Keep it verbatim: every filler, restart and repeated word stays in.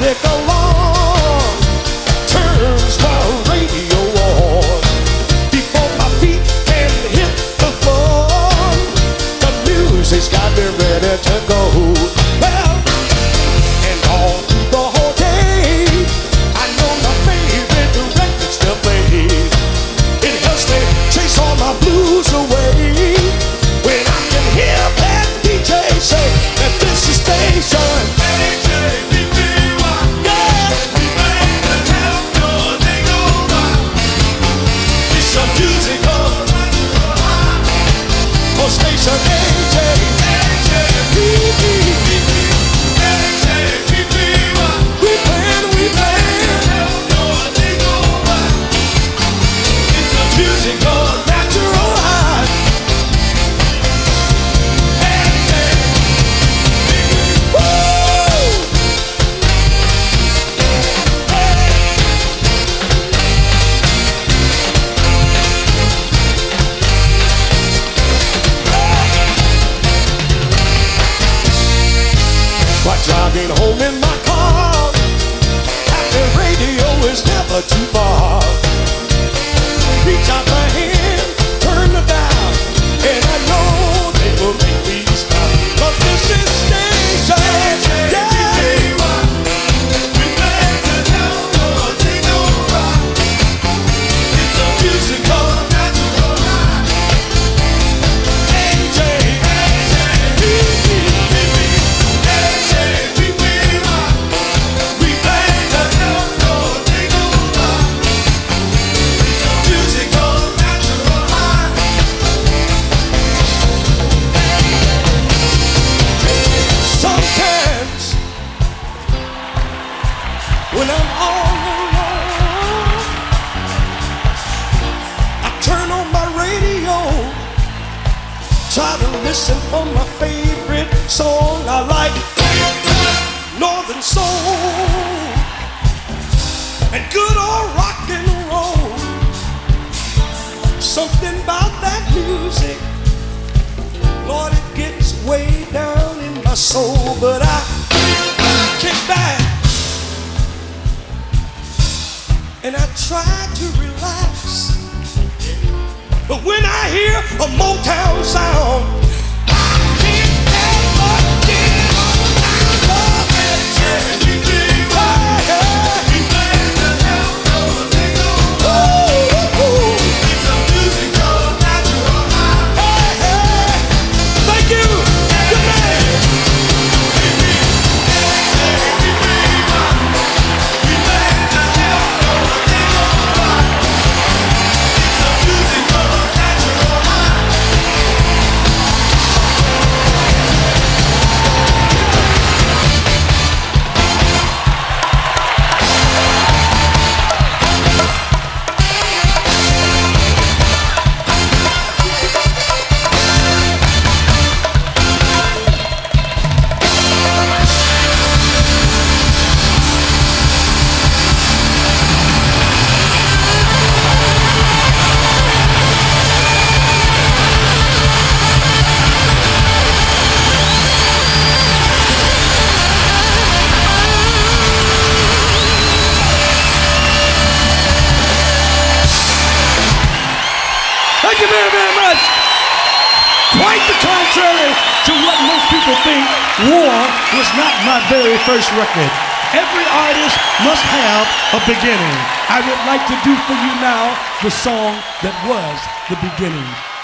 music along, turns the radio on. Before my feet can hit the floor, the music's got me ready to go. Well, and all through the whole day, I know my favorite records to play. It helps me chase all my blues away when I can hear that D J say that this is station. Station A J, A J, B B, A J, B B, we playing, we playing. It's a musical natural high. A J, woo! While driving home in my car, happy radio is never too far. Reach out my hand, turn the dial, and I know they will make me stop. But this is station, yeah. We play to help your day go by. It's a musical natural high. A J, A J, B B, B B. When I'm all alone, I turn on my radio, try to listen for my favorite song. I like Northern Soul and good old rock and roll. Something about that music, Lord, it gets way down in my soul. But I kick back and I try to relax, but when I hear a Motown sound, I can't help but get on my love. It's a musical natural high. Hey, hey. Thank you. Good man. Thank you very, very much. Quite the contrary to what most people think, War was not my very first record. Every artist must have a beginning. I would like to do for you now the song that was the beginning.